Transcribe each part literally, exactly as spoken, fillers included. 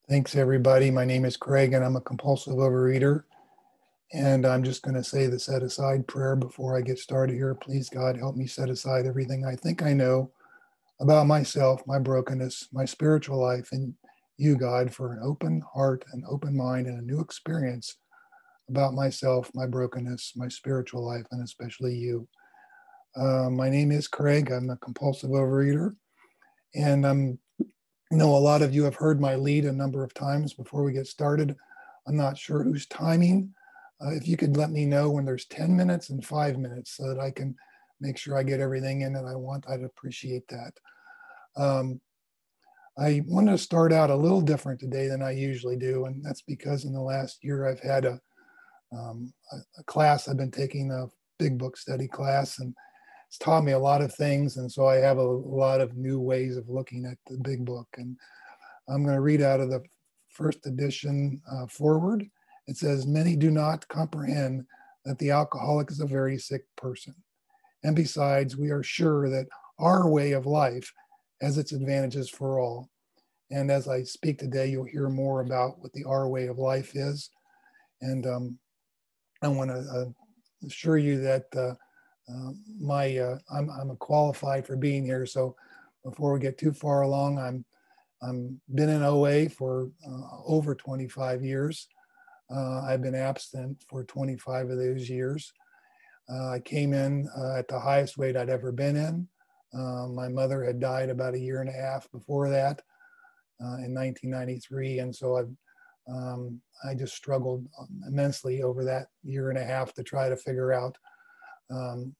Thanks, everybody. My name is Craig, and I'm a compulsive overeater. And I'm just going to say the set aside prayer before I get started here. Please, God, help me set aside everything I think I know about myself, my brokenness, my spiritual life, and you, God, for an open heart, an open mind, and a new experience about myself, my brokenness, my spiritual life, and especially you. Uh, my name is Craig. I'm a compulsive overeater, and I'm I know a lot of you have heard my lead a number of times before we get started. I'm not sure who's timing. Uh, if you could let me know when there's ten minutes and five minutes so that I can make sure I get everything in that I want, I'd appreciate that. Um, I want to start out a little different today than I usually do, and that's because in the last year I've had a, um, a, a class I've been taking, a big book study class, and it's taught me a lot of things. And so I have a lot of new ways of looking at the big book. And I'm going to read out of the first edition uh, forward. It says, "Many do not comprehend that the alcoholic is a very sick person. And besides, we are sure that our way of life has its advantages for all." And as I speak today, you'll hear more about what the our way of life is. And um, I want to uh, assure you that uh, Uh, my uh, I'm I'm qualified for being here. So before we get too far along, I'm I'm been in O A for uh, over twenty-five years. Uh, I've been abstinent for twenty-five of those years. Uh, I came in uh, at the highest weight I'd ever been in. Uh, my mother had died about a year and a half before that uh, in nineteen ninety-three, and so I've um, I just struggled immensely over that year and a half to try to figure out um,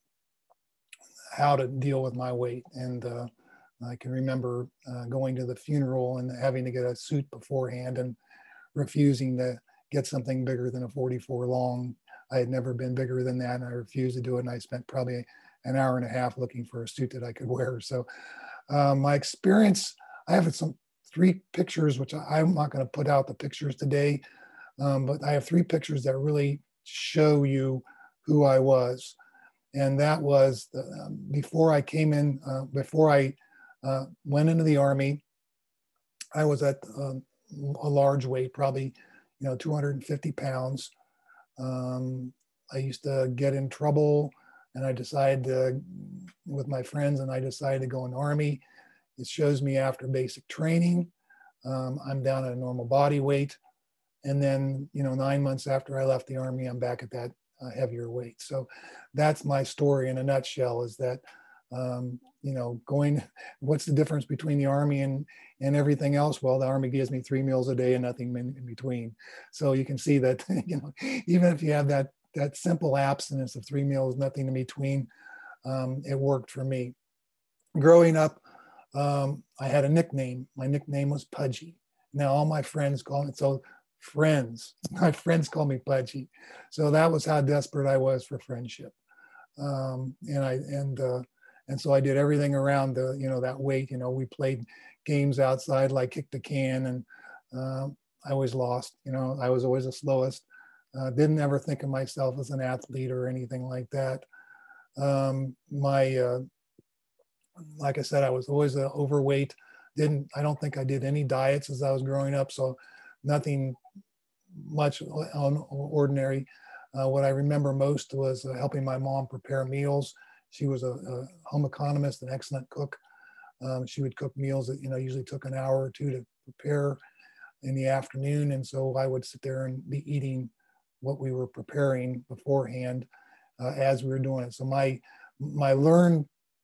how to deal with my weight. And uh, I can remember uh, going to the funeral and having to get a suit beforehand and refusing to get something bigger than a forty-four long. I had never been bigger than that, and I refused to do it. And I spent probably an hour and a half looking for a suit that I could wear. So um, my experience, I have some three pictures, which I, I'm not going to put out the pictures today, um, but I have three pictures that really show you who I was. And that was the, um, before I came in, uh, before I uh, went into the Army. I was at um, a large weight, probably, you know, two hundred fifty pounds. Um, I used to get in trouble, and I decided to, with my friends, and I decided to go in the Army. It shows me after basic training, um, I'm down at a normal body weight. And then, you know, nine months after I left the Army, I'm back at that uh, heavier weight. So that's my story in a nutshell, is that, um, you know, going, what's the difference between the Army and, and everything else? Well, the Army gives me three meals a day and nothing in, in between. So you can see that, you know, even if you have that, that simple abstinence of three meals, nothing in between, um, it worked for me. Growing up, um, I had a nickname. My nickname was Pudgy. Now all my friends call me, so friends, my friends call me Pudgy. So that was how desperate I was for friendship. Um, and I, and, uh, and so I did everything around the, you know, that weight. You know, we played games outside, like kick the can, and uh, I always lost. You know, I was always the slowest. Uh, didn't ever think of myself as an athlete or anything like that. Um, my, uh, like I said, I was always uh, overweight. Didn't, I don't think I did any diets as I was growing up. So nothing much on ordinary. Uh, what I remember most was uh, helping my mom prepare meals. She was a, a home economist, an excellent cook. Um, she would cook meals that, you know, usually took an hour or two to prepare in the afternoon. And so I would sit there and be eating what we were preparing beforehand uh, as we were doing it. So my, my learned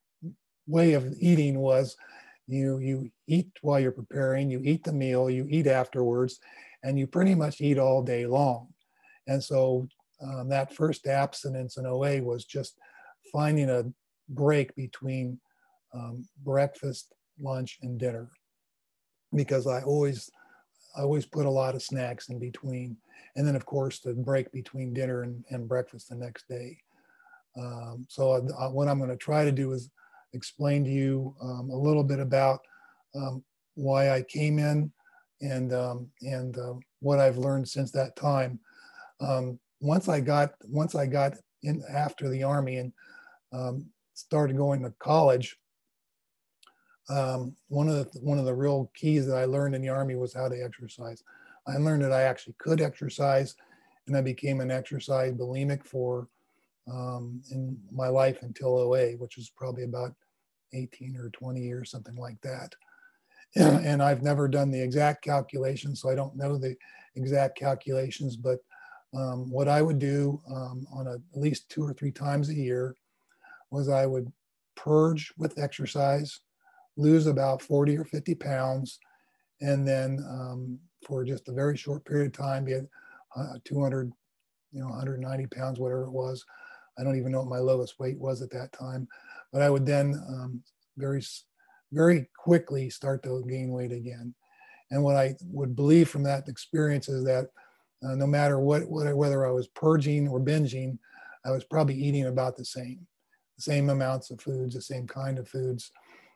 way of eating was you, you eat while you're preparing, you eat the meal, you eat afterwards, and you pretty much eat all day long. And so um, that first abstinence in O A was just finding a break between um, breakfast, lunch, and dinner, because I always, I always put a lot of snacks in between. And then of course the break between dinner and, and breakfast the next day. Um, so uh, what I'm going to try to do is explain to you um, a little bit about um, why I came in and um, and uh, what I've learned since that time. Um, once I got once I got in after the Army and um, started going to college, Um, one of the one of the real keys that I learned in the Army was how to exercise. I learned that I actually could exercise, and I became an exercise bulimic for um, in my life until O A, which is probably about eighteen or twenty years, something like that. And I've never done the exact calculations, so I don't know the exact calculations, but um, what I would do um, on a, at least two or three times a year was I would purge with exercise, lose about forty or fifty pounds, and then um, for just a very short period of time, be it uh, two hundred, you know, one hundred ninety pounds, whatever it was. I don't even know what my lowest weight was at that time, but I would then um, very, very quickly start to gain weight again. And what I would believe from that experience is that uh, no matter what, what, whether I was purging or binging, I was probably eating about the same, the same amounts of foods, the same kind of foods.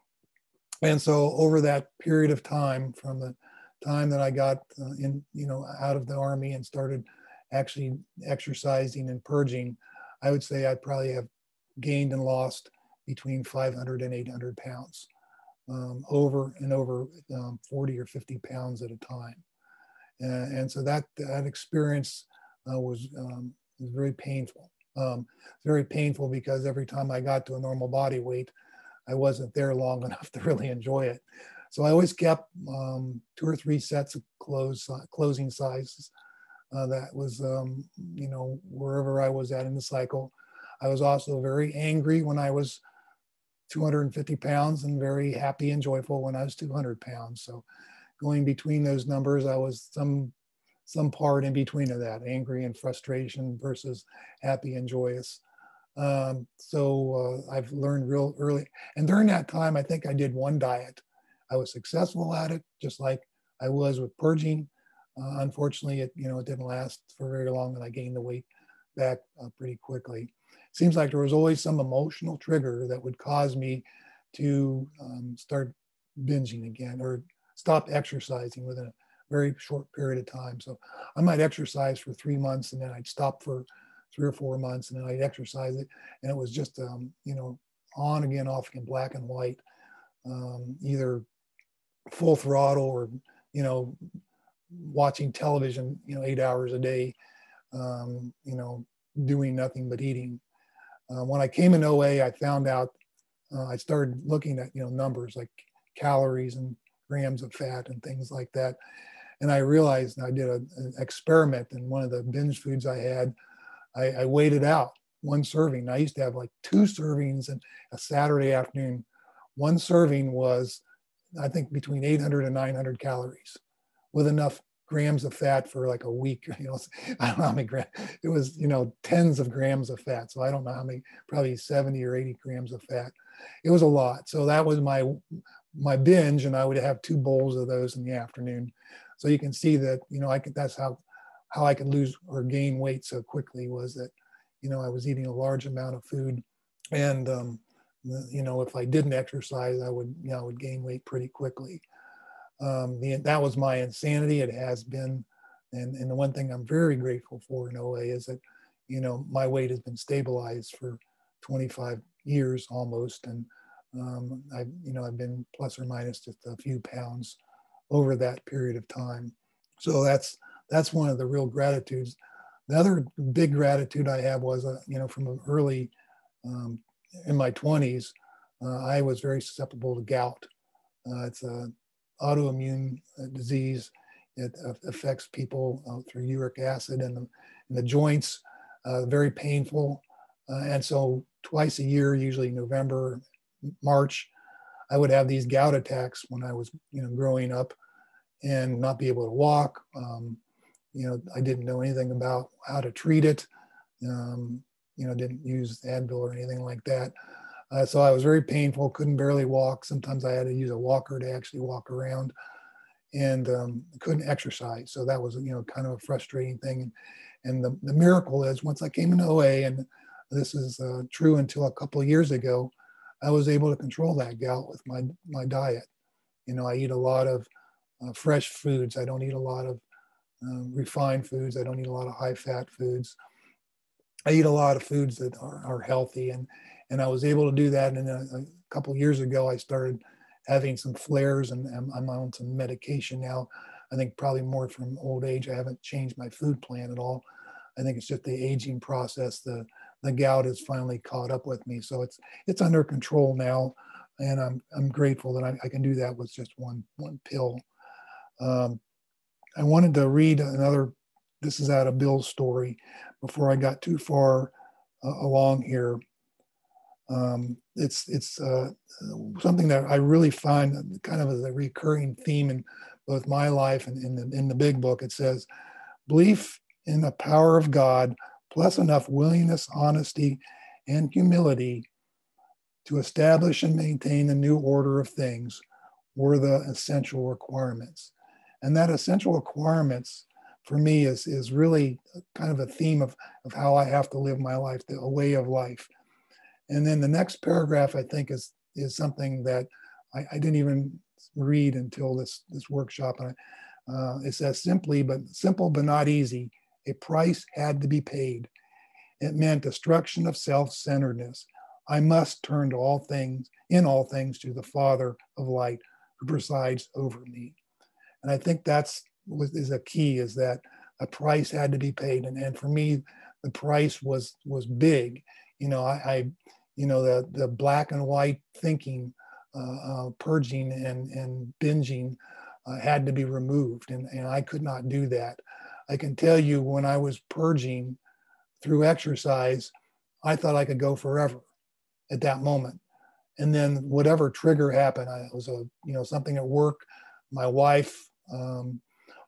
And so over that period of time, from the time that I got uh, in, you know, out of the Army and started actually exercising and purging, I would say I probably have gained and lost between five hundred and eight hundred pounds, um, over and over um, forty or fifty pounds at a time. Uh, and so that, that experience uh, was, um, was very painful. Um, very painful because every time I got to a normal body weight, I wasn't there long enough to really enjoy it. So I always kept um, two or three sets of clothes, uh, closing sizes. Uh, that was, um, you know, wherever I was at in the cycle. I was also very angry when I was two hundred fifty pounds and very happy and joyful when I was two hundred pounds. So going between those numbers, I was some some part in between of that, angry and frustration versus happy and joyous. Um, so uh, I've learned real early. And during that time, I think I did one diet. I was successful at it, just like I was with purging. Uh, unfortunately, it, you know, it didn't last for very long and I gained the weight back uh, pretty quickly. Seems like there was always some emotional trigger that would cause me to um, start binging again or stop exercising within a very short period of time. So I might exercise for three months and then I'd stop for three or four months and then I'd exercise it. And it was just, um, you know, on again, off again, black and white, um, either full throttle or, you know, watching television, you know, eight hours a day, um, you know, doing nothing but eating. Uh, when I came in O A, I found out, uh, I started looking at, you know, numbers like calories and grams of fat and things like that. And I realized, and I did a, an experiment, and one of the binge foods I had, I, I weighed it out, one serving. I used to have like two servings in a Saturday afternoon. One serving was, I think, between eight hundred and nine hundred calories with enough grams of fat for like a week. You know, I don't know how many grams, it was, you know, tens of grams of fat. So I don't know how many, probably seventy or eighty grams of fat. It was a lot. So that was my, my binge, and I would have two bowls of those in the afternoon. So you can see that, you know, I could, that's how, how I could lose or gain weight so quickly, was that, you know, I was eating a large amount of food. And, um, you know, if I didn't exercise, I would, you know, I would gain weight pretty quickly. Um, the, that was my insanity. It has been. And, and the one thing I'm very grateful for in O A is that, you know, my weight has been stabilized for twenty-five years almost. And um, I've, you know, I've been plus or minus just a few pounds over that period of time. So that's, that's one of the real gratitudes. The other big gratitude I have was, uh, you know, from an early, um, in my twenties, uh, I was very susceptible to gout. Uh, it's a autoimmune disease. It uh, affects people uh, through uric acid in the, in the joints, uh, very painful. Uh, and so twice a year, usually November, March, I would have these gout attacks when I was, you know, growing up, and not be able to walk. Um, you know, I didn't know anything about how to treat it. Um, you know, didn't use Advil or anything like that. Uh, so I was very painful, couldn't barely walk. Sometimes I had to use a walker to actually walk around, and um, couldn't exercise. So that was, you know, kind of a frustrating thing. And the, the miracle is, once I came into O A, and this is uh, true until a couple of years ago, I was able to control that gout with my, my diet. You know, I eat a lot of uh, fresh foods. I don't eat a lot of uh, refined foods. I don't eat a lot of high fat foods. I eat a lot of foods that are, are healthy, and and I was able to do that. And a, a couple of years ago, I started having some flares, and I'm, I'm on some medication now. I think probably more from old age. I haven't changed my food plan at all. I think it's just the aging process. The the gout has finally caught up with me, so it's it's under control now, and I'm I'm grateful that I, I can do that with just one one pill. Um, I wanted to read another. This is out of Bill's story before I got too far uh, along here. Um, it's it's uh, something that I really find kind of as a recurring theme in both my life and in the in the big book. It says, belief in the power of God plus enough willingness, honesty, and humility to establish and maintain a new order of things were the essential requirements. And that essential requirements for me is, is really kind of a theme of, of how I have to live my life, the, a way of life. And then the next paragraph, I think, is, is something that I, I didn't even read until this, this workshop. And I, uh, it says, simply, but simple but not easy, a price had to be paid. It meant destruction of self-centeredness. I must turn to all things, in all things, to the Father of light who presides over me. And I think that's was, is a key, is that a price had to be paid. And, and for me, the price was was big. You know, I, I you know, the, the black and white thinking, uh, uh, purging and, and binging uh, had to be removed. And, and I could not do that. I can tell you, when I was purging through exercise, I thought I could go forever at that moment. And then whatever trigger happened, I, it was a, you know, something at work, my wife, um,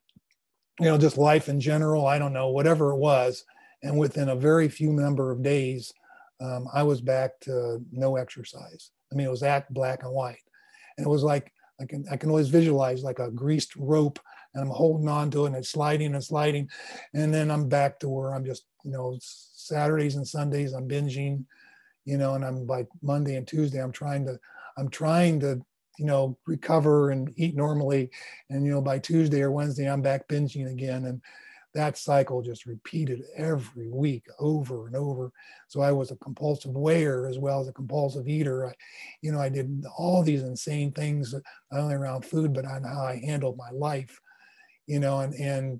you know, just life in general, I don't know, whatever it was. And within a very few number of days, um, I was back to no exercise. I mean, it was that black and white. And it was like, I can, I can always visualize like a greased rope, and I'm holding on to it and it's sliding and sliding. And then I'm back to where I'm just, you know, Saturdays and Sundays, I'm binging, you know, and I'm by Monday and Tuesday, I'm trying to, I'm trying to, you know, recover and eat normally. And, you know, by Tuesday or Wednesday, I'm back binging again. And that cycle just repeated every week over and over. So I was a compulsive weigher as well as a compulsive eater. I, you know, I did all these insane things, not only around food, but on how I handled my life, you know, and, and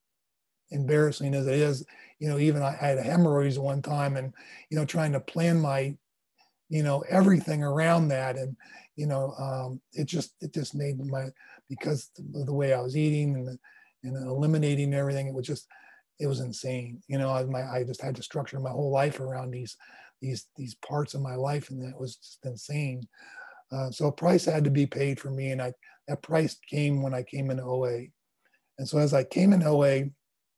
embarrassing as it is, you know, even I, I had hemorrhoids one time, and, you know, trying to plan my, you know, everything around that. And, you know, um, it just, it just made my, because of the way I was eating and, the, and eliminating everything, it was just, it was insane. You know, I, my, I just had to structure my whole life around these, these, these parts of my life. And that was just insane. Uh, so a price had to be paid for me. And I, that price came when I came into O A. And so as I came in O A,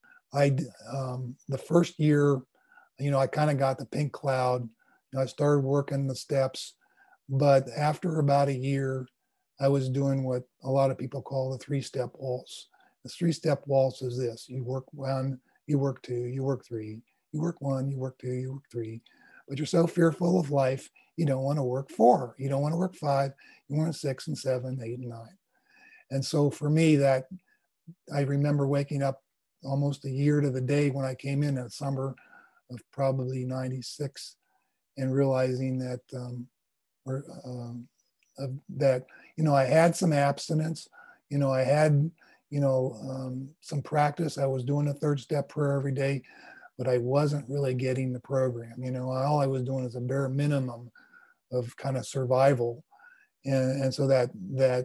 I, um, the first year, you know, I kind of got the pink cloud. You know, I started working the steps, but after about a year, I was doing what a lot of people call the three-step waltz. The three-step waltz is this: you work one, you work two, you work three, you work one, you work two, you work three. But you're so fearful of life, you don't want to work four, you don't want to work five, you want six and seven, eight and nine. And so for me, that I remember waking up almost a year to the day when I came in in summer of probably ninety-six, and realizing that um, or, um, uh, that, you know, I had some abstinence, you know, I had, you know, um, some practice. I was doing a third step prayer every day, but I wasn't really getting the program. You know, all I was doing is a bare minimum of kind of survival. And, and so that, that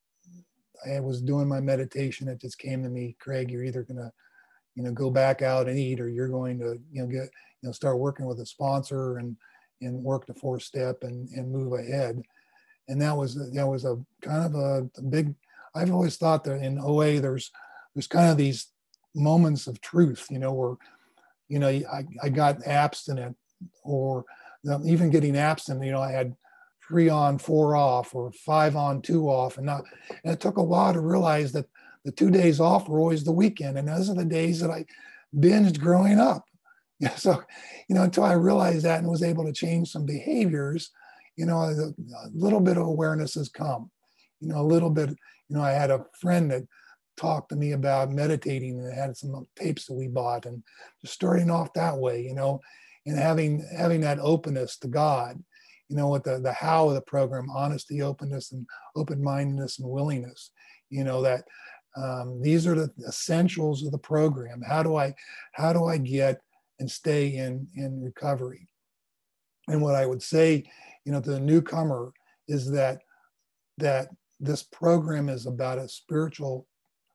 I was doing my meditation, it just came to me, Craig, you're either going to, you know, go back out and eat, or you're going to, you know, get, you know, start working with a sponsor and, and work the fourth step and, and move ahead. And that was, that was a kind of a, a big, I've always thought that in O A, there's, there's kind of these moments of truth, you know, where, you know, I, I got abstinent, or even getting abstinent, you know, I had three on, four off, or five on, two off. And, not, and it took a while to realize that the two days off were always the weekend. And those are the days that I binged growing up. Yeah, so, you know, until I realized that and was able to change some behaviors, you know, a, a little bit of awareness has come, you know, a little bit, you know, I had a friend that talked to me about meditating, and had some tapes that we bought, and just starting off that way, you know, and having, having that openness to God, you know, what the, the how of the program, honesty, openness, and open-mindedness and willingness, you know, that um, these are the essentials of the program. How do I, how do I get and stay in, in recovery? And what I would say, you know, to the newcomer is that, that this program is about a spiritual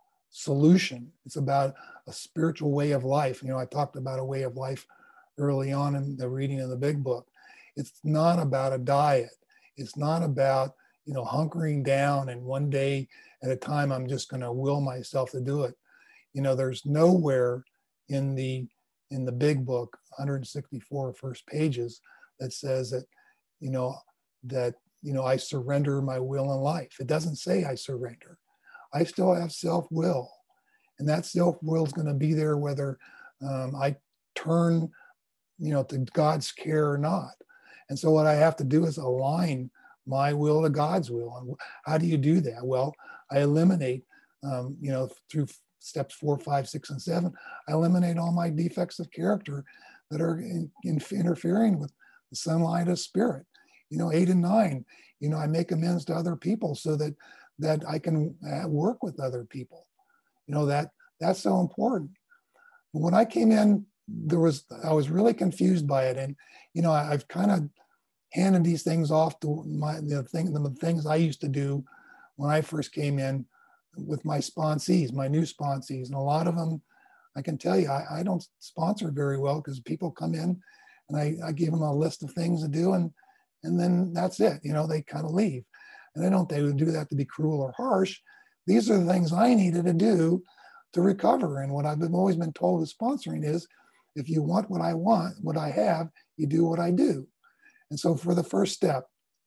solution. It's about a spiritual way of life. You know, I talked about a way of life early on in the reading of the big book. It's not about a diet. It's not about, you know, hunkering down and one day at a time, I'm just going to will myself to do it. You know, there's nowhere in the, in the big book, one hundred sixty-four first pages, that says that, you know, that, you know, I surrender my will in life. It doesn't say I surrender. I still have self-will, and that self-will is going to be there whether um, I turn, you know, to God's care or not. And so what I have to do is align my will to God's will. And how do you do that? Well, I eliminate, um, you know, through steps four, five, six, and seven, I eliminate all my defects of character that are in, in, interfering with the sunlight of spirit. You know, eight and nine, you know, I make amends to other people so that that I can work with other people. You know, that that's so important. When I came in, there was, I was really confused by it. And, you know, I, I've kind of handed these things off to my, the, thing, the things I used to do when I first came in with my sponsees, my new sponsees. And a lot of them, I can tell you, I, I don't sponsor very well because people come in and I, I give them a list of things to do, and, and then that's it. You know, they kind of leave. And I don't they would do that to be cruel or harsh. These are the things I needed to do to recover. And what I've been, always been told with sponsoring is, if you want what I want, what I have, you do what I do. And so for the first step,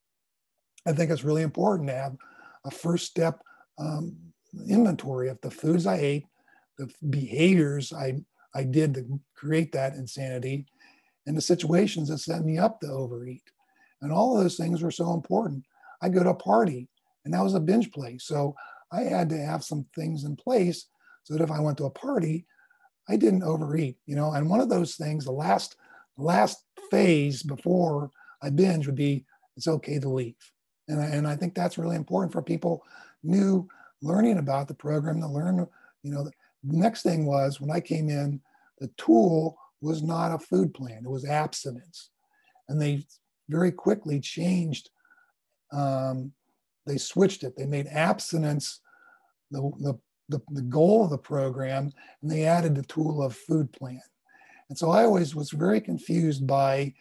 I think it's really important to have a first step um, inventory of the foods I ate, the behaviors I, I did to create that insanity, and the situations that set me up to overeat. And all of those things were so important. I go to a party, and that was a binge place. So I had to have some things in place so that if I went to a party, I didn't overeat, you know. And one of those things, the last, the last phase before I binge would be, it's okay to leave. And I, and I think that's really important for people new learning about the program to learn, you know. The next thing was, when I came in, the tool was not a food plan, it was abstinence. And they very quickly changed, um, they switched it. They made abstinence the, the, the, the goal of the program, and they added the tool of food plan. And so I always was very confused by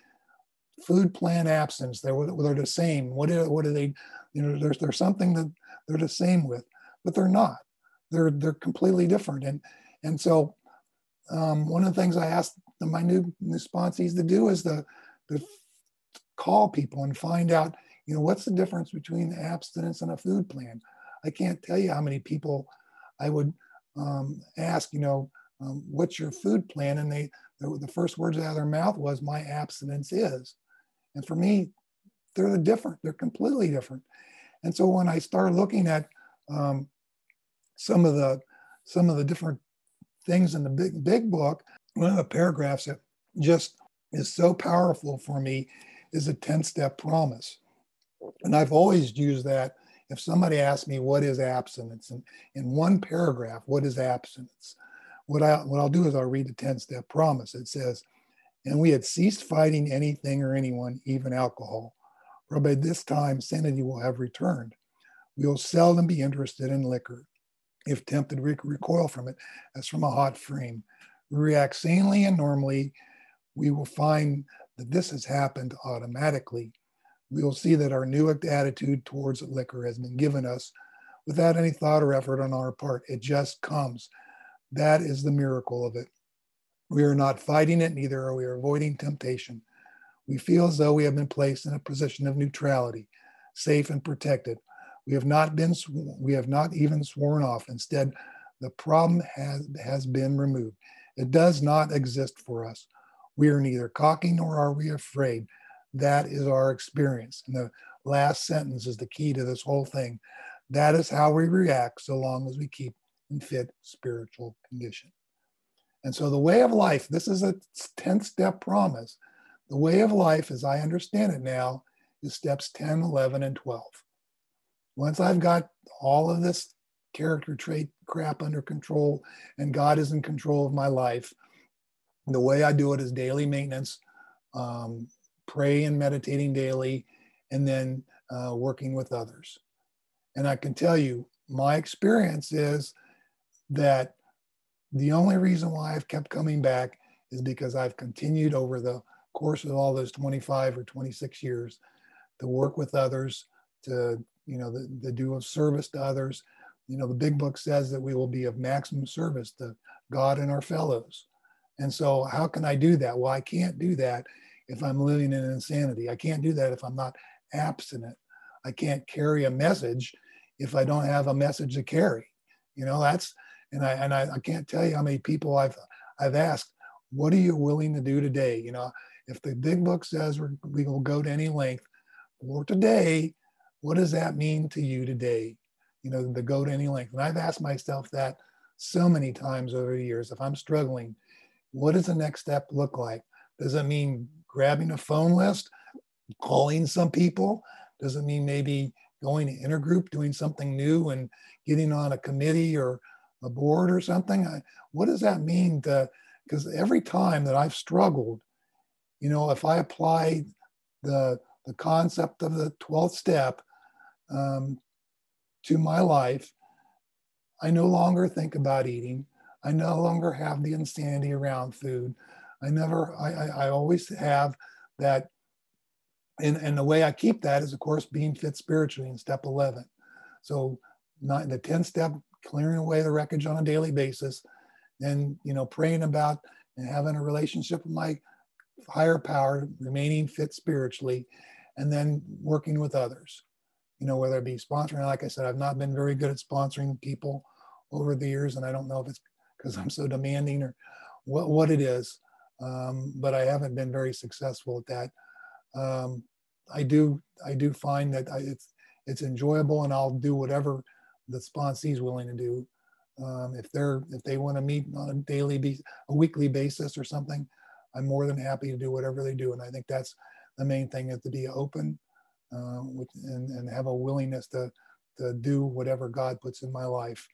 food plan abstinence. They're, they're the same. What are, what are they, you know, there's, there's something that they're the same with, but they're not. They're, they're completely different. And, and so um, one of the things I asked my new, new sponsees to do is to, to call people and find out, you know, what's the difference between abstinence and a food plan? I can't tell you how many people I would um, ask, you know, um, what's your food plan? And they, the, the first words out of their mouth was, my abstinence is. And for me, they're the different, they're completely different. And so when I started looking at um, some of the, some of the different things in the big, big book, one of the paragraphs that just is so powerful for me is a ten-step promise. And I've always used that. If somebody asks me, what is abstinence? And in one paragraph, what is abstinence? What, I, what I'll do is I'll read the ten-step promise. It says, and we had ceased fighting anything or anyone, even alcohol, for by this time sanity will have returned. We will seldom be interested in liquor. If tempted, we recoil from it as from a hot flame. We react sanely and normally. We will find that this has happened automatically. We will see that our new attitude towards liquor has been given us without any thought or effort on our part. It just comes. That is the miracle of it. We are not fighting it, neither are we avoiding temptation. We feel as though we have been placed in a position of neutrality, safe and protected. We have not been, we have not even sworn off. Instead, the problem has, has been removed. It does not exist for us. We are neither cocky nor are we afraid. That is our experience. And the last sentence is the key to this whole thing. That is how we react so long as we keep in fit spiritual condition. And so the way of life, this is a tenth step promise. The way of life, as I understand it now, is steps ten, eleven, and twelve. Once I've got all of this character trait crap under control and God is in control of my life, the way I do it is daily maintenance, um, pray and meditating daily, and then uh, working with others. And I can tell you, my experience is that the only reason why I've kept coming back is because I've continued over the course of all those twenty-five or twenty-six years to work with others, to, you know, the, the do of service to others. You know, the big book says that we will be of maximum service to God and our fellows. And so how can I do that? Well, I can't do that if I'm living in insanity. I can't do that if I'm not abstinent. I can't carry a message if I don't have a message to carry. You know, that's, and I and I, I can't tell you how many people I've I've asked, what are you willing to do today? You know, if the big book says we're, we will go to any length for today, what does that mean to you today? You know, to go to any length. And I've asked myself that so many times over the years. If I'm struggling, what does the next step look like? Does it mean grabbing a phone list, calling some people? Does it mean maybe going to intergroup, doing something new and getting on a committee or a board or something? I, what does that mean to, because every time that I've struggled, you know, if I apply the, the concept of the twelfth step um, to my life, I no longer think about eating. I no longer have the insanity around food. I never, I, I, I always have that. And, and the way I keep that is, of course, being fit spiritually in step eleven. So not the tenth step, clearing away the wreckage on a daily basis, and, you know, praying about and having a relationship with my higher power, remaining fit spiritually, and then working with others, you know, whether it be sponsoring. Like I said, I've not been very good at sponsoring people over the years, and I don't know if it's because I'm so demanding or what, what it is, um, but I haven't been very successful at that. Um, I do I do find that I, it's it's enjoyable, and I'll do whatever the sponsee is willing to do. Um, if they're if they want to meet on a daily, be, a weekly basis or something, I'm more than happy to do whatever they do. And I think that's the main thing, is to be open uh, with, and, and have a willingness to to do whatever God puts in my life.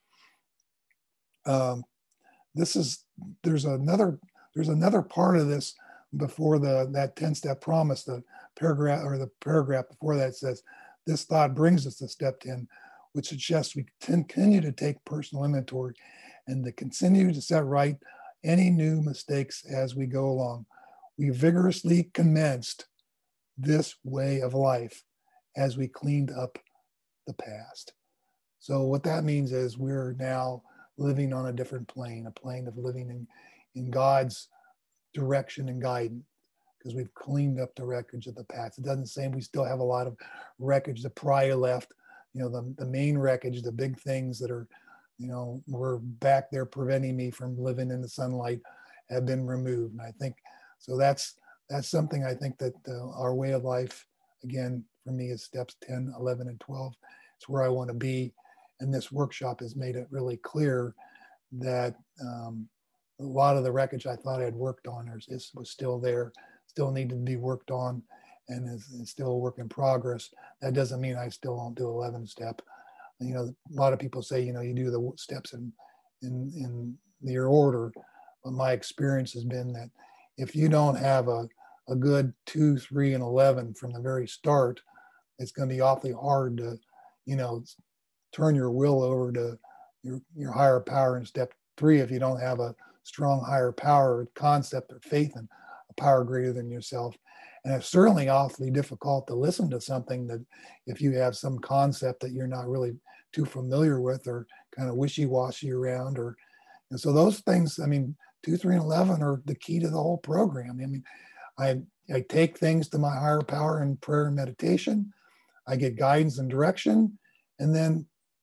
Um, this is there's another there's another part of this before the that ten step promise, the paragraph or the paragraph before that says, this thought brings us to step ten, which suggests we continue to take personal inventory and to continue to set right any new mistakes as we go along. We vigorously commenced this way of life as we cleaned up the past. So what that means is we're now living on a different plane, a plane of living in, in God's direction and guidance, because we've cleaned up the wreckage of the past. It doesn't say we still have a lot of wreckage that Prior left, you know, the, the main wreckage, the big things that are, you know, were back there preventing me from living in the sunlight have been removed. And I think, so that's, that's something I think that uh, our way of life, again, for me is steps ten, eleven, and twelve. It's where I want to be. And this workshop has made it really clear that um, a lot of the wreckage I thought I had worked on is, is, was still there, still needed to be worked on, and is, is still a work in progress. That doesn't mean I still don't do eleven step. You know, a lot of people say, you know, you do the steps in, in, in your order. But my experience has been that if you don't have a, a good two, three, and eleven from the very start, it's going to be awfully hard to, you know, turn your will over to your, your higher power in step three if you don't have a strong higher power concept or faith in a power greater than yourself. And it's certainly awfully difficult to listen to something that if you have some concept that you're not really too familiar with or kind of wishy-washy around. Or, and so those things, I mean, two, three, and eleven are the key to the whole program. I mean, I, I take things to my higher power in prayer and meditation. I get guidance and direction. And then,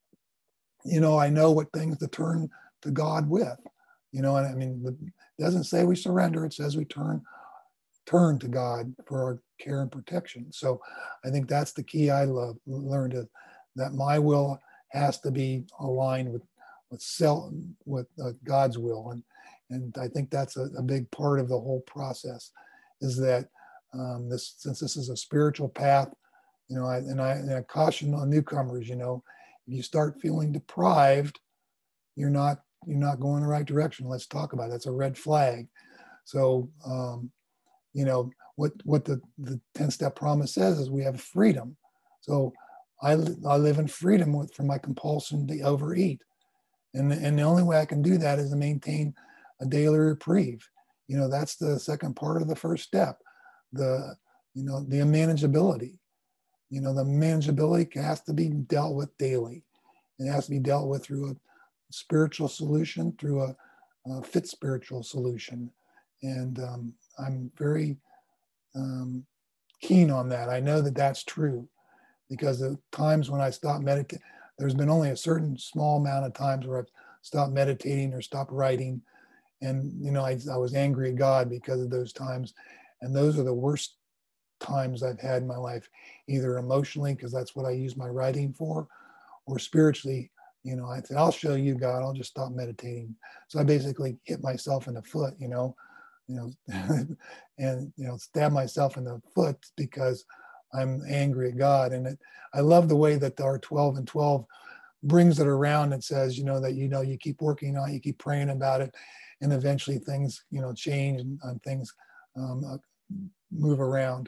you know, I know what things to turn to God with. You know, and I mean, it doesn't say we surrender. It says we turn turn to God for our care and protection. So I think that's the key I love, learned is that my will has to be aligned with with self, with uh, God's will. And and I think that's a, a big part of the whole process, is that um, this, since this is a spiritual path, You know, I, and, I, and I caution on newcomers, you know, if you start feeling deprived, you're not, you're not going the right direction. Let's talk about it. That's a red flag. So, um, you know, what, what the, the ten step promise says is we have freedom. So I, I live in freedom with, from my compulsion to overeat. And, and the only way I can do that is to maintain a daily reprieve. You know, that's the second part of the first step, the, you know, the unmanageability. You know, the manageability has to be dealt with daily. It has to be dealt with through a spiritual solution, through a, a fit spiritual solution. And um, I'm very um, keen on that. I know that that's true because the times when I stopped meditating, there's been only a certain small amount of times where I've stopped meditating or stopped writing. And, you know, I, I was angry at God because of those times. And those are the worst times I've had in my life, either emotionally, because that's what I use my writing for, or spiritually. You know, I said, I'll show you, God, I'll just stop meditating. So I basically hit myself in the foot, you know, you know, and, you know, stab myself in the foot because I'm angry at God. And it, I love the way that our twelve and twelve brings it around and says, you know, that, you know, you keep working on it, you keep praying about it, and eventually things, you know, change and, and things um, uh, move around.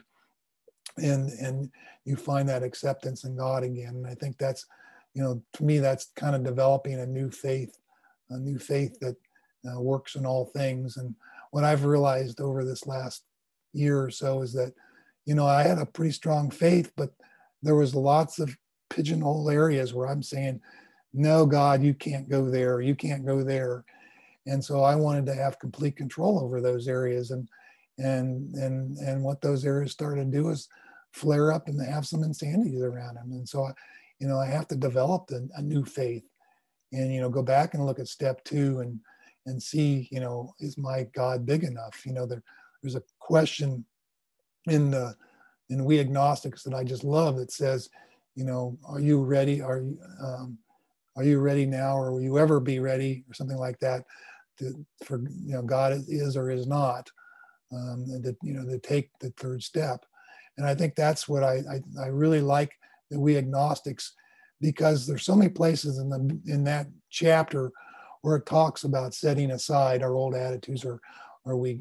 And, and you find that acceptance in God again. And I think that's, you know, to me, that's kind of developing a new faith, a new faith that uh, works in all things. And what I've realized over this last year or so is that, you know, I had a pretty strong faith, but there was lots of pigeonhole areas where I'm saying, no, God, you can't go there. You can't go there. And so I wanted to have complete control over those areas. And, and, and, and what those areas started to do is flare up and have some insanities around them. And so, you know, I have to develop a, a new faith and, you know, go back and look at step two and, and see, you know, is my God big enough? You know, there, there's a question in the, in We Agnostics that I just love that says, you know, are you ready? Are you, um, are you ready now? Or will you ever be ready? Or something like that to, for, you know, God is or is not, um, and to, you know, to take the third step. And I think that's what I, I, I really like the We Agnostics, because there's so many places in the, in that chapter where it talks about setting aside our old attitudes, or, or we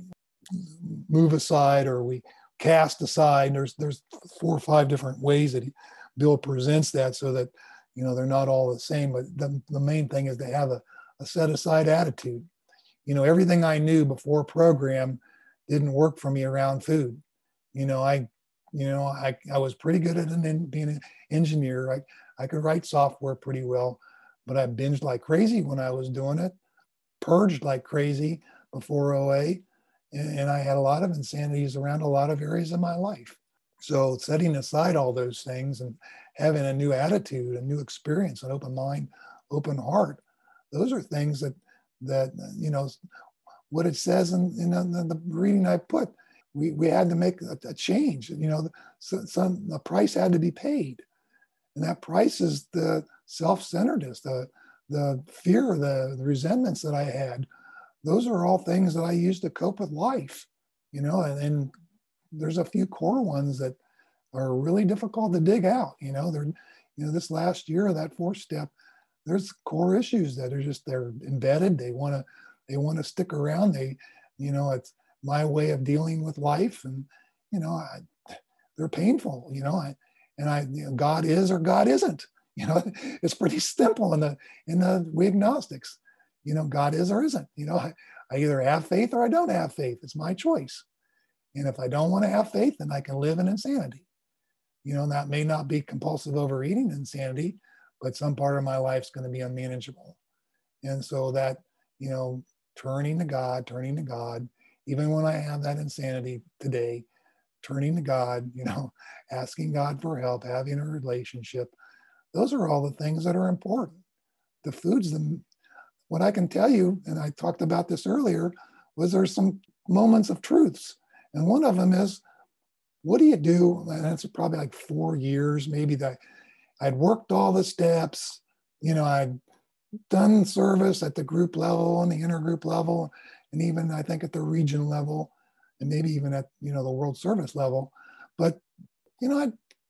move aside, or we cast aside. And there's, there's four or five different ways that he, Bill presents that, so that, you know, they're not all the same, but the, the main thing is to have a, a set aside attitude. You know, everything I knew before program didn't work for me around food. You know, I, you know, I, I was pretty good at an, being an engineer. I, I could write software pretty well, but I binged like crazy when I was doing it, purged like crazy before O A. And, and I had a lot of insanities around a lot of areas of my life. So setting aside all those things and having a new attitude, a new experience, an open mind, open heart, those are things that, that, you know, what it says in, in the, the reading I put, we, we had to make a, a change. You know, some, some, the price had to be paid. And that price is the self-centeredness, the, the fear, the, the resentments that I had. Those are all things that I use to cope with life, you know, and, and there's a few core ones that are really difficult to dig out. You know, they're, you know, this last year, that fourth step, there's core issues that are just, they're embedded. They want to, they want to stick around. They, you know, it's my way of dealing with life, and, you know, I, they're painful, you know, I, and I, you know, God is or God isn't, you know, it's pretty simple in the, in the We Agnostics, you know, God is or isn't, you know, I, I either have faith or I don't have faith. It's my choice. And if I don't want to have faith, then I can live in insanity. You know, that may not be compulsive overeating insanity, but some part of my life is going to be unmanageable. And so that, you know, turning to God, turning to God, even when I have that insanity today, turning to God, you know, asking God for help, having a relationship, those are all the things that are important. The food's the, what I can tell you, and I talked about this earlier, was there's some moments of truths. And one of them is, what do you do? And it's probably like four years, maybe, that I'd worked all the steps, you know, I'd done service at the group level and the intergroup level, and even I think at the region level, and maybe even at, you know, the world service level. But, you know, I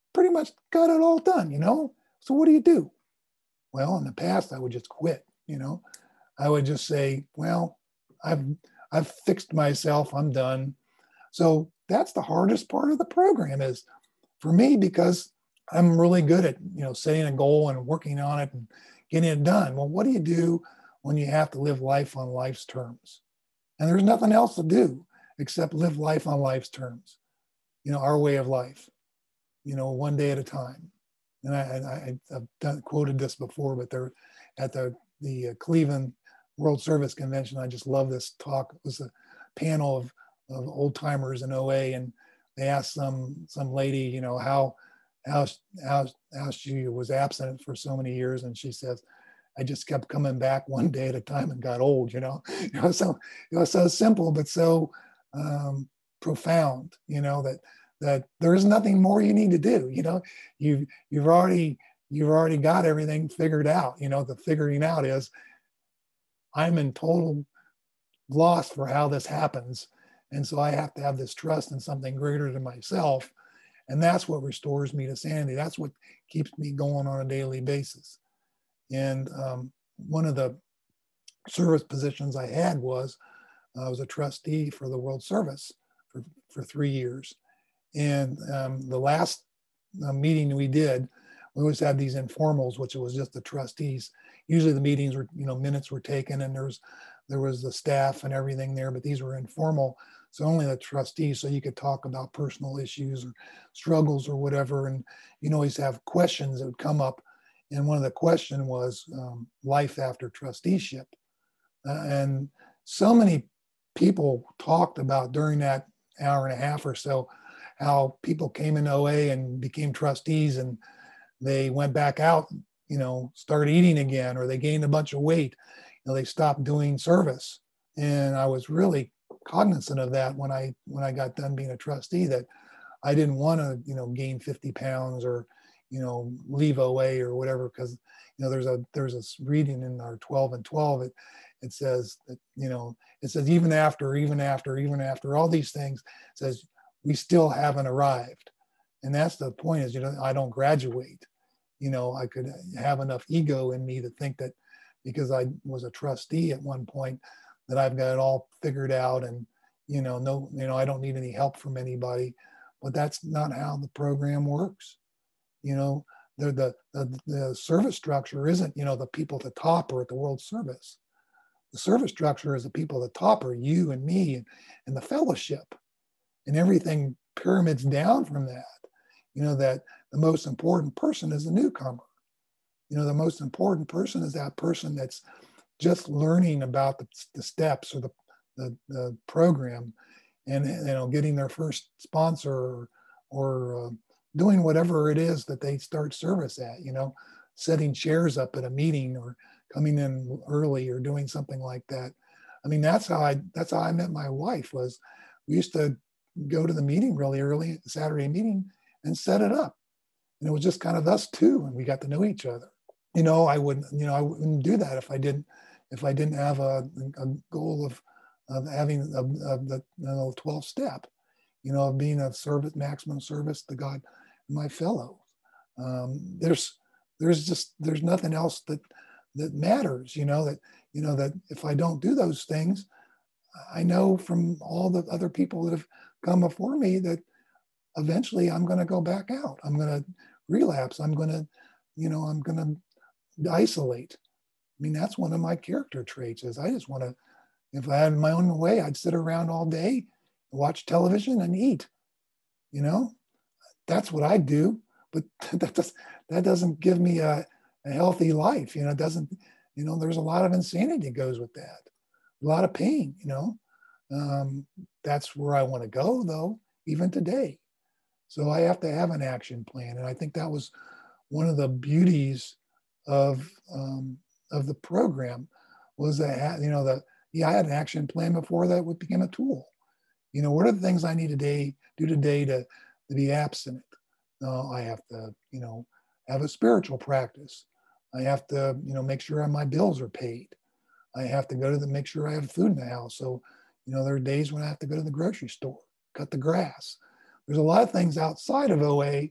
pretty much got it all done, you know? So what do you do? Well, in the past, I would just quit, you know? I would just say, well, I've, I've fixed myself, I'm done. So that's the hardest part of the program is for me, because I'm really good at, you know, setting a goal and working on it and getting it done. Well, what do you do when you have to live life on life's terms? And there's nothing else to do except live life on life's terms, you know, our way of life, you know, one day at a time. And I, I, I've done, quoted this before, but they're at the, the Cleveland World Service Convention. I just love this talk. It was a panel of, of old timers in O A, and they asked some some lady, you know, how how how how she was absent for so many years, and she says, "I just kept coming back one day at a time and got old." You know, you know, so it was so simple but so um, profound. You know that that there is nothing more you need to do. You know, you you've already you've already got everything figured out. You know, the figuring out is I'm in total loss for how this happens. And so I have to have this trust in something greater than myself. And that's what restores me to sanity. That's what keeps me going on a daily basis. And um, one of the service positions I had was uh, I was a trustee for the World Service for, for three years. And um, the last uh, meeting we did, we always had these informals, which was just the trustees. Usually the meetings were, you know, minutes were taken and there was, there was the staff and everything there, but these were informal. So only the trustees, so you could talk about personal issues or struggles or whatever. And you always have questions that would come up. And one of the questions was um, life after trusteeship. Uh, and so many people talked about during that hour and a half or so, how people came in O A and became trustees and they went back out, you know, started eating again, or they gained a bunch of weight. You know, they stopped doing service. And I was really cognizant of that when I when I got done being a trustee, that I didn't want to, you know, gain fifty pounds or, you know, leave O A or whatever, because, you know, there's a there's a reading in our twelve and twelve. It it says that, you know, it says even after, even after, even after all these things, it says we still haven't arrived. And that's the point is, you know, I don't graduate. You know, I could have enough ego in me to think that because I was a trustee at one point that I've got it all figured out and, you know, no, you know, I don't need any help from anybody, but that's not how the program works. You know, the, the, the, the service structure isn't, you know, the people at the top or at the World Service. The service structure is the people at the top are you and me and, and the fellowship, and everything pyramids down from that. You know, that the most important person is the newcomer. You know, the most important person is that person that's just learning about the, the steps or the, the, the program and, you know, getting their first sponsor or, or uh, doing whatever it is that they start service at, you know, setting chairs up at a meeting or coming in early or doing something like that. I mean, that's how I, that's how I met my wife. Was we used to go to the meeting really early, Saturday meeting, and set it up. And it was just kind of us two, and we got to know each other. You know, I wouldn't, you know, I wouldn't do that if I didn't, if I didn't have a, a goal of, of having a, a, the you know, twelve step, you know, of being of service, maximum service to God and my fellows. Um, there's, there's just, there's nothing else that, that matters, you know, that, you know, that if I don't do those things, I know from all the other people that have come before me that eventually I'm going to go back out. I'm going to relapse. I'm going to, you know, I'm going to isolate. I mean, that's one of my character traits is I just want to, if I had my own way, I'd sit around all day, watch television and eat, you know, that's what I do. But that, does, that doesn't give me a, a healthy life. You know, it doesn't, you know, there's a lot of insanity that goes with that. A lot of pain, you know. Um, that's where I want to go though, even today. So I have to have an action plan. And I think that was one of the beauties of, um, of the program was that, you know, that, yeah, I had an action plan before that would become a tool. You know, what are the things I need to day, do today to, to be abstinent? No, I have to, you know, have a spiritual practice. I have to, you know, make sure my bills are paid. I have to go to the, make sure I have food in the house. So, you know, there are days when I have to go to the grocery store, cut the grass. There's a lot of things outside of O A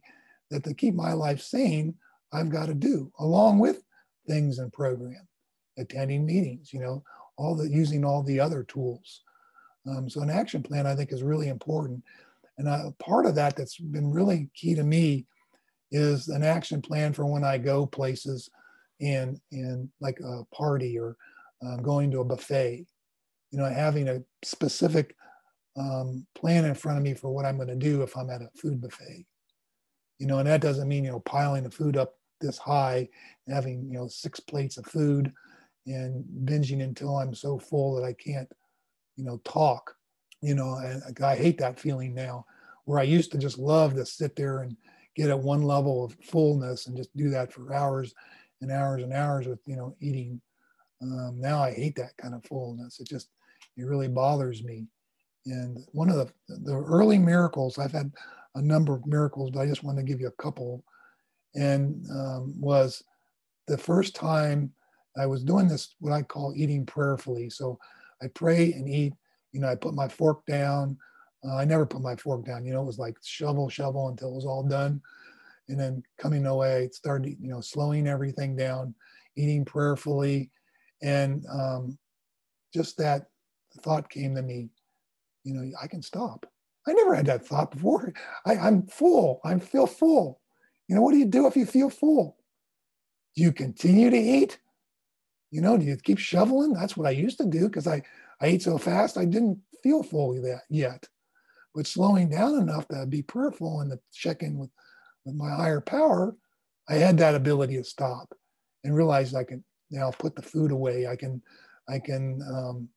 that to keep my life sane, I've got to do, along with things and program, attending meetings, you know, all the using all the other tools. Um, so an action plan, I think, is really important. And a part of that that's been really key to me is an action plan for when I go places and and like a party or uh, going to a buffet. You know, having a specific um, plan in front of me for what I'm going to do if I'm at a food buffet. You know, and that doesn't mean, you know, piling the food up this high, and having, you know, six plates of food and binging until I'm so full that I can't, you know, talk. You know, and I hate that feeling now, where I used to just love to sit there and get at one level of fullness and just do that for hours and hours and hours with, you know, eating. Um, now I hate that kind of fullness. It just, it really bothers me. And one of the, the early miracles, I've had a number of miracles, but I just want to give you a couple. And um, was the first time I was doing this, what I call eating prayerfully. So I pray and eat, you know, I put my fork down. Uh, I never put my fork down, you know, it was like shovel, shovel until it was all done. And then coming away, started, you know, slowing everything down, eating prayerfully. And um, just that thought came to me, you know, I can stop. I never had that thought before. I, I'm full. I feel full. You know, what do you do if you feel full? Do you continue to eat? You know, do you keep shoveling? That's what I used to do because I, I ate so fast I didn't feel fully that yet. But slowing down enough to be prayerful and to check in with, with my higher power, I had that ability to stop and realize I can now put the food away. I can, I can, um,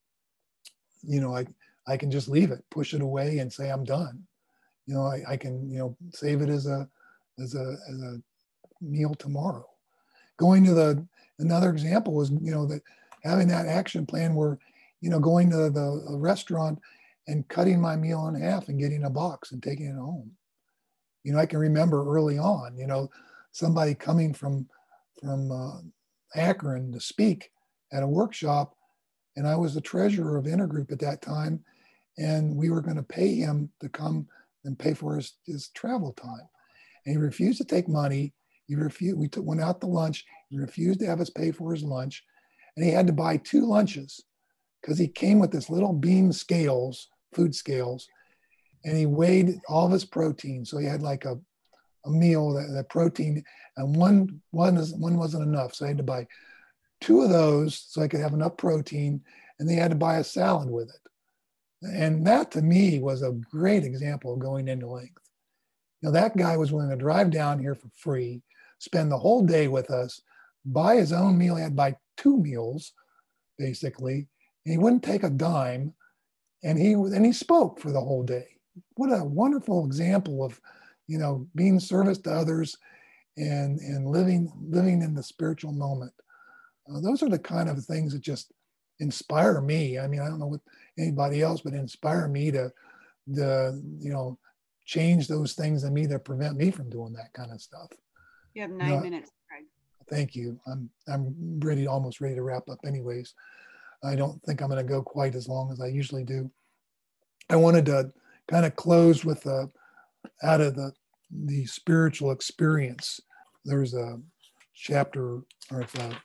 you know, I, I can just leave it, push it away and say, I'm done. You know, I, I can, you know, save it as a, as a, as a meal tomorrow. Going to the, another example was, you know, that having that action plan where, you know, going to the, the restaurant and cutting my meal in half and getting a box and taking it home. You know, I can remember early on, you know, somebody coming from, from uh, Akron to speak at a workshop, and I was the treasurer of Intergroup at that time, and we were going to pay him to come and pay for his, his travel time. And he refused to take money. He refused, we took, went out to lunch. He refused to have us pay for his lunch. And he had to buy two lunches because he came with this little beam scales, food scales, and he weighed all of his protein. So he had like a, a meal, that, that protein, and one, one, is, one wasn't enough. So I had to buy two of those so I could have enough protein, and they had to buy a salad with it. And that to me was a great example of going into length. You know, that guy was willing to drive down here for free, spend the whole day with us, buy his own meal. He had to buy two meals, basically. And he wouldn't take a dime. And he and he spoke for the whole day. What a wonderful example of, you know, being service to others and, and living, living in the spiritual moment. Uh, those are the kind of things that just inspire me. I mean, I don't know what anybody else, but inspire me to, the you know, change those things in me that prevent me from doing that kind of stuff. You have nine No, minutes, Craig. Thank you. I'm I'm ready, almost ready to wrap up. Anyways, I don't think I'm going to go quite as long as I usually do. I wanted to kind of close with a, out of the the spiritual experience. There's a chapter, or it's a,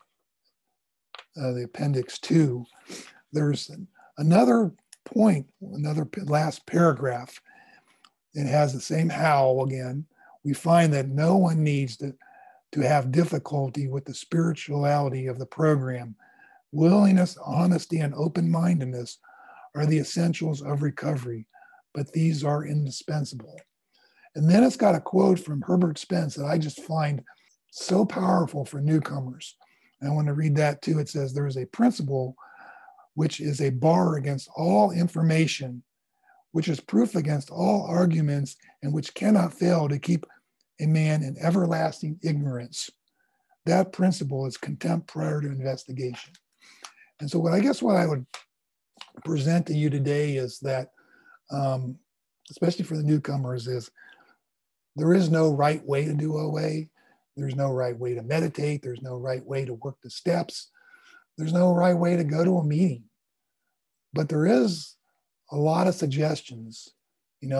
uh, the appendix two. There's another point, another last paragraph. It has the same how again. We find that no one needs to, to have difficulty with the spirituality of the program. Willingness, honesty, and open-mindedness are the essentials of recovery, but these are indispensable. And then it's got a quote from Herbert Spence that I just find so powerful for newcomers. And I want to read that too. It says, there is a principle which is a bar against all information, which is proof against all arguments, and which cannot fail to keep a man in everlasting ignorance. That principle is contempt prior to investigation. And so what I guess what I would present to you today is that, um, especially for the newcomers, is there is no right way to do O A. There's no right way to meditate. There's no right way to work the steps. There's no right way to go to a meeting. But there is a lot of suggestions, you know,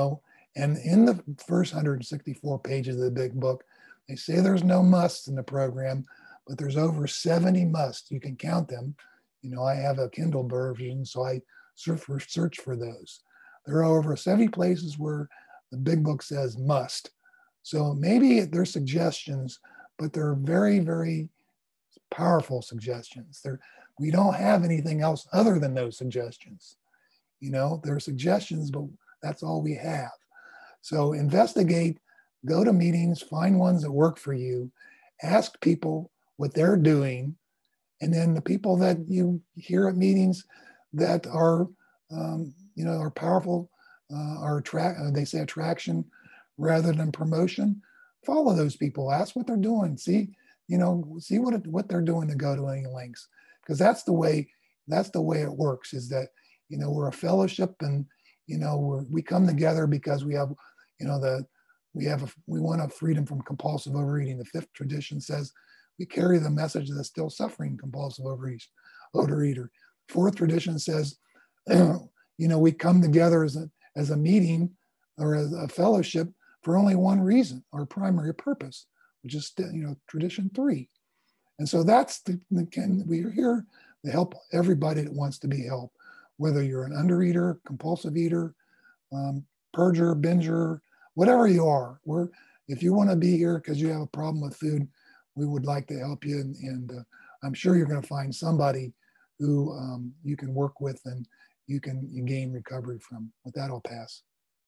And in the first one hundred sixty-four pages of the big book, they say there's no musts in the program, but there's over seventy musts. You can count them. You know, I have a Kindle version, so I search for, search for those. There are over seventy places where the big book says must. So maybe they're suggestions, but they're very, very powerful suggestions. They're, we don't have anything else other than those suggestions. You know, they're suggestions, but that's all we have. So investigate, go to meetings, find ones that work for you, ask people what they're doing, and then the people that you hear at meetings that are, um, you know, are powerful, uh, are attract, uh, they say attraction rather than promotion. Follow those people, ask what they're doing, see, you know, see what it, what they're doing to go to any lengths, because that's the way that's the way it works. Is that, you know, we're a fellowship, and you know, we're, we come together because we have, you know, the we have a, we want a freedom from compulsive overeating. The fifth tradition says we carry the message of the still suffering compulsive overeater. Fourth tradition says, you know, we come together as a as a meeting or as a fellowship for only one reason, our primary purpose, which is, you know, tradition three. And so that's the, the we're here to help everybody that wants to be helped, whether you're an undereater, compulsive eater, um, purger, binger, whatever you are. We're, if you want to be here because you have a problem with food, we would like to help you. And, and uh, I'm sure you're going to find somebody who um, you can work with and you can you gain recovery from. With that, I'll pass.